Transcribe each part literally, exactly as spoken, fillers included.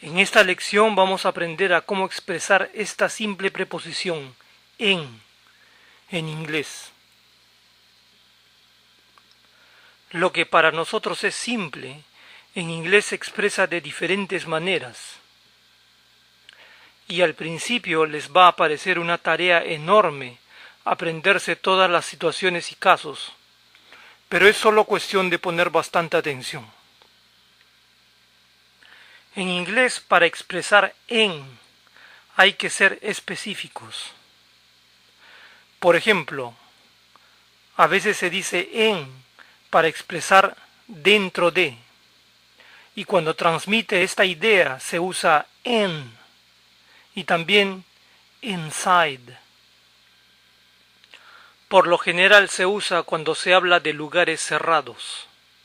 En esta lección vamos a aprender a cómo expresar esta simple preposición en en inglés. Lo que para nosotros es simple, en inglés se expresa de diferentes maneras. Y al principio les va a parecer una tarea enorme aprenderse todas las situaciones y casos, pero es solo cuestión de poner bastante atención. En inglés, para expresar en, hay que ser específicos. Por ejemplo, a veces se dice en para expresar dentro de, y cuando transmite esta idea se usa en, y también inside. Por lo general se usa cuando se habla de lugares cerrados.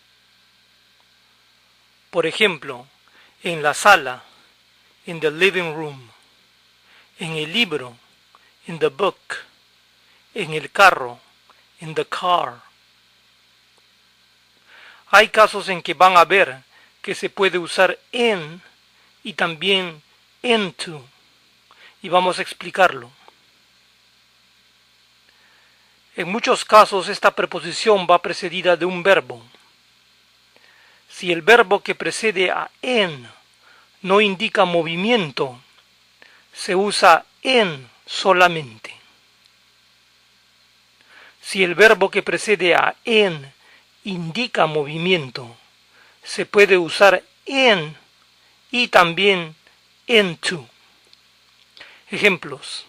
Por ejemplo, en la sala, in the living room, en el libro, in the book, en el carro, in the car. Hay casos en que van a ver que se puede usar en y también into, y vamos a explicarlo. En muchos casos esta preposición va precedida de un verbo. Si el verbo que precede a en no indica movimiento, se usa en solamente. Si el verbo que precede a en indica movimiento, se puede usar en y también into. Ejemplos.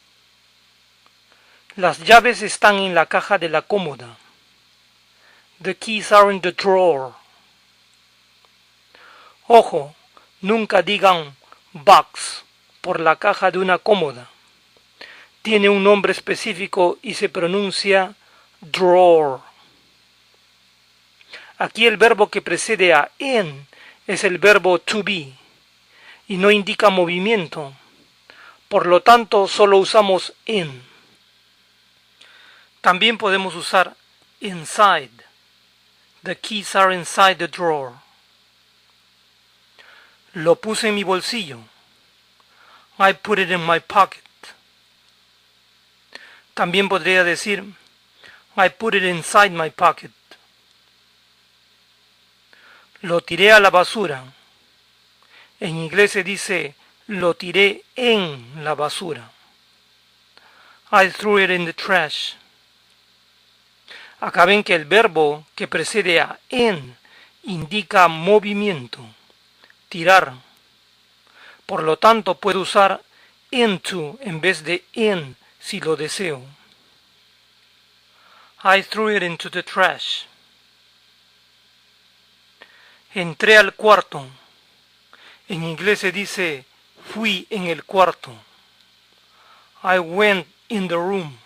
Las llaves están en la caja de la cómoda. The keys are in the drawer. Ojo, nunca digan box por la caja de una cómoda. Tiene un nombre específico y se pronuncia drawer. Aquí el verbo que precede a en es el verbo to be y no indica movimiento. Por lo tanto, solo usamos in. También podemos usar inside. The keys are inside the drawer. Lo puse en mi bolsillo. I put it in my pocket. También podría decir I put it inside my pocket. Lo tiré a la basura. En inglés se dice lo tiré en la basura. I threw it in the trash. Acá ven que el verbo que precede a en indica movimiento, tirar. Por lo tanto, puedo usar into en vez de in si lo deseo. I threw it into the trash. Entré al cuarto. En inglés se dice fui en el cuarto. I went in the room.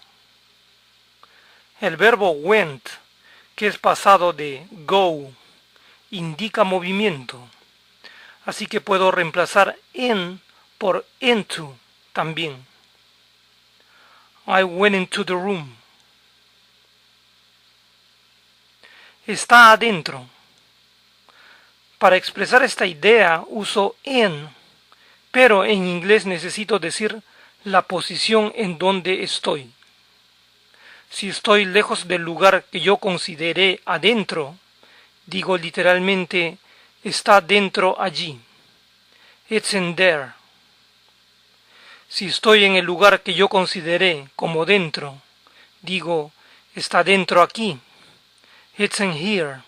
El verbo went, que es pasado de go, indica movimiento. Así que puedo reemplazar in por into también. I went into the room. Está adentro. Para expresar esta idea uso in, pero en inglés necesito decir la posición en donde estoy. Si estoy lejos del lugar que yo consideré adentro, digo literalmente está dentro allí. It's in there. Si estoy en el lugar que yo consideré como dentro, digo está dentro aquí. It's in here.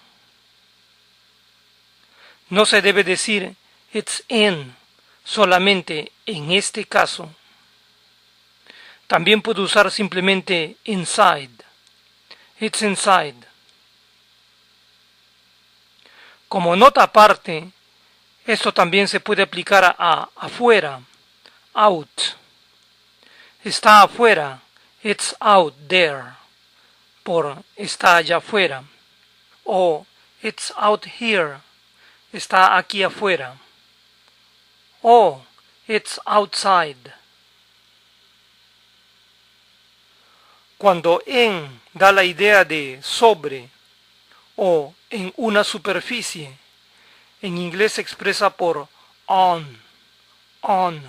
No se debe decir it's in solamente en este caso. También puedo usar simplemente inside. It's inside. Como nota aparte, esto también se puede aplicar a, a afuera, out. Está afuera, it's out there, por está allá afuera. O it's out here, está aquí afuera. O it's outside. Cuando en da la idea de sobre o en una superficie, en inglés se expresa por on, on.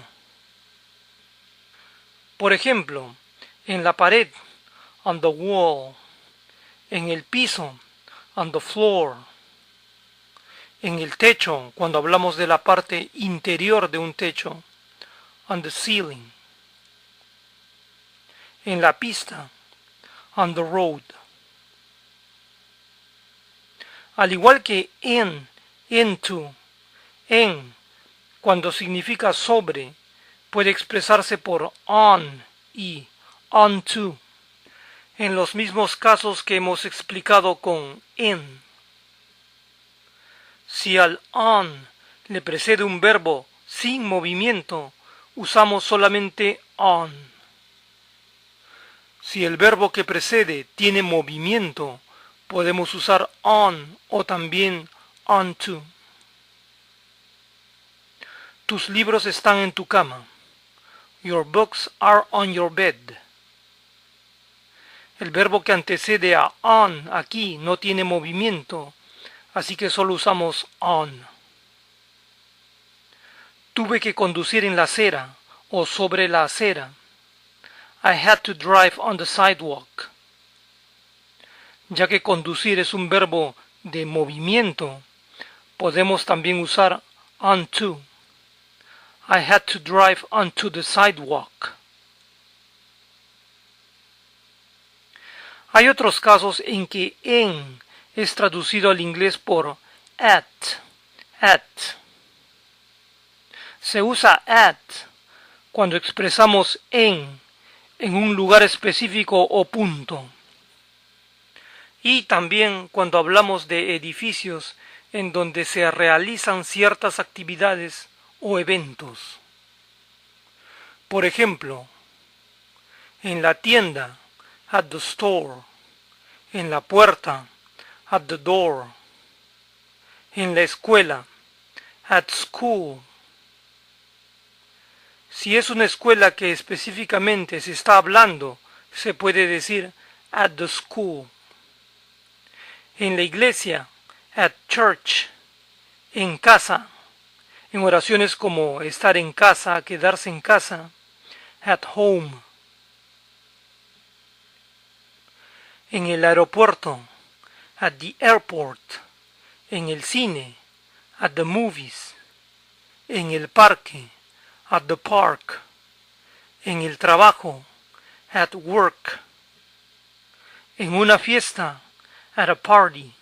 Por ejemplo, en la pared, on the wall. En el piso, on the floor. En el techo, cuando hablamos de la parte interior de un techo, on the ceiling. En la pista, on the road. Al igual que in, into, en, cuando significa sobre, puede expresarse por on y onto, en los mismos casos que hemos explicado con in. Si al on le precede un verbo sin movimiento, usamos solamente on. Si el verbo que precede tiene movimiento, podemos usar on o también onto. Tus libros están en tu cama. Your books are on your bed. El verbo que antecede a on aquí no tiene movimiento, así que solo usamos on. Tuve que conducir en la acera o sobre la acera. I had to drive on the sidewalk. Ya que conducir es un verbo de movimiento, podemos también usar onto. I had to drive onto the sidewalk. Hay otros casos en que en es traducido al inglés por at, at. Se usa at cuando expresamos en, en un lugar específico o punto. Y también cuando hablamos de edificios en donde se realizan ciertas actividades o eventos. Por ejemplo, en la tienda, at the store. En la puerta, at the door. En la escuela, at school. Si es una escuela que específicamente se está hablando, se puede decir at the school. En la iglesia, at church. En casa, en oraciones como estar en casa, quedarse en casa, at home. En el aeropuerto, at the airport. En el cine, at the movies. En el parque, at the park. En el trabajo, at work. En una fiesta, at a party.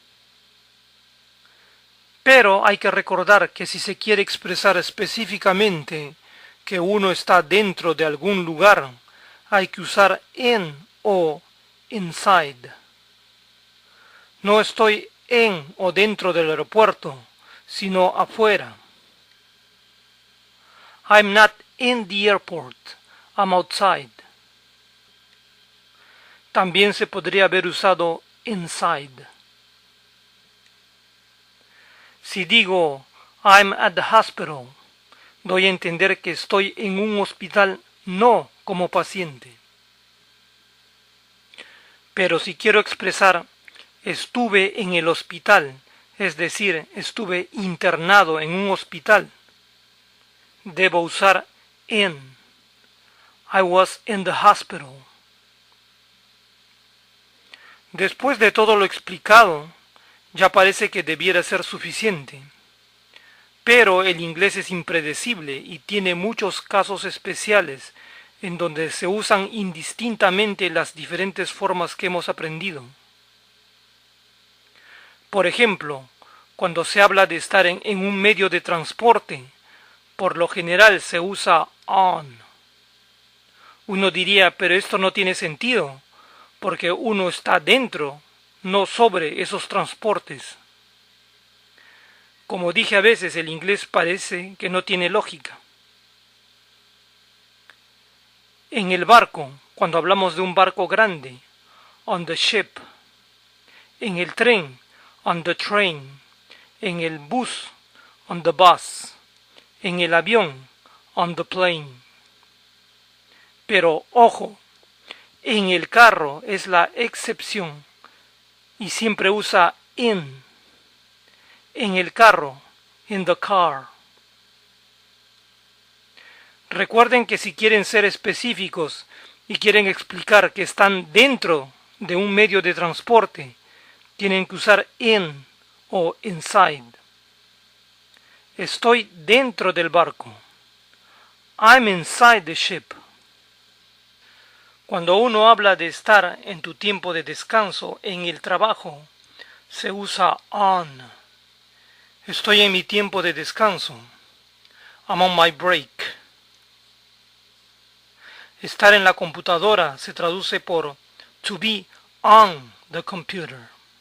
Pero hay que recordar que si se quiere expresar específicamente que uno está dentro de algún lugar, hay que usar in o inside. No estoy en o dentro del aeropuerto, sino afuera. I'm not in the airport, I'm outside. También se podría haber usado inside. Si digo I'm at the hospital, doy a entender que estoy en un hospital no como paciente. Pero si quiero expresar estuve en el hospital, es decir, estuve internado en un hospital, debo usar in. I was in the hospital. Después de todo lo explicado, ya parece que debiera ser suficiente. Pero el inglés es impredecible y tiene muchos casos especiales en donde se usan indistintamente las diferentes formas que hemos aprendido. Por ejemplo, cuando se habla de estar en, en un medio de transporte, por lo general se usa on. Uno diría, pero esto no tiene sentido, porque uno está dentro, no sobre esos transportes. Como dije a veces, el inglés parece que no tiene lógica. En el barco, cuando hablamos de un barco grande, on the ship. En el tren, on the train. En el bus, on the bus. En el avión, on the plane. Pero ojo, en el carro es la excepción y siempre usa in. En el carro, in the car. Recuerden que si quieren ser específicos y quieren explicar que están dentro de un medio de transporte, tienen que usar in o inside. Estoy dentro del barco. I'm inside the ship. Cuando uno habla de estar en tu tiempo de descanso en el trabajo, se usa on. Estoy en mi tiempo de descanso. I'm on my break. Estar en la computadora se traduce por to be on the computer.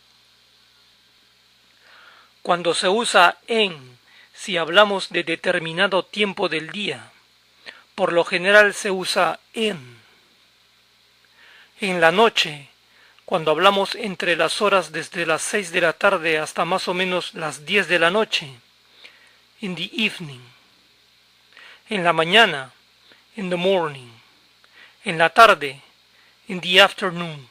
Cuando se usa en, si hablamos de determinado tiempo del día, por lo general se usa in. En la noche, cuando hablamos entre las horas desde las seis de la tarde hasta más o menos las diez de la noche, in the evening. En la mañana, in the morning. En la tarde, in the afternoon.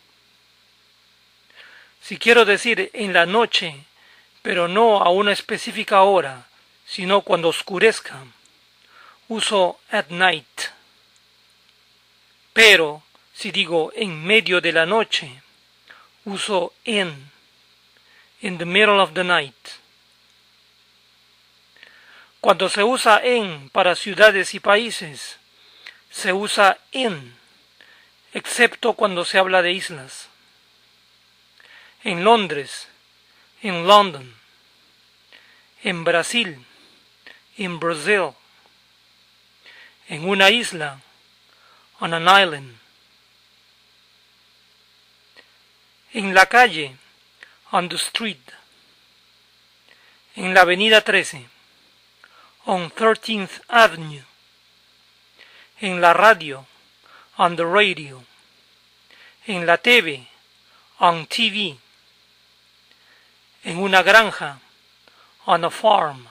Si quiero decir en la noche, pero no a una específica hora, sino cuando oscurezca, uso at night. Pero si digo en medio de la noche, uso in, in the middle of the night. Cuando se usa en para ciudades y países, se usa in, excepto cuando se habla de islas. En Londres, en London. En Brasil, en Brazil. En una isla, on an island. En la calle, on the street. En la avenida trece, on thirteenth Avenue. En la radio, on the radio. En la T V, on T V. En una granja, on a farm.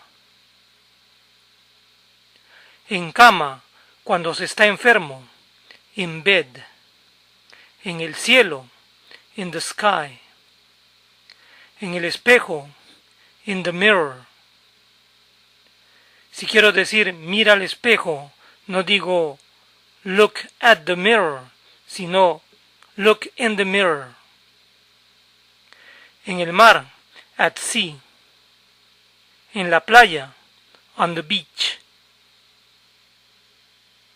En cama, cuando se está enfermo, in bed. En el cielo, in the sky. En el espejo, in the mirror. Si quiero decir mira al espejo, no digo look at the mirror, sino look in the mirror. En el mar, at sea. En la playa, on the beach.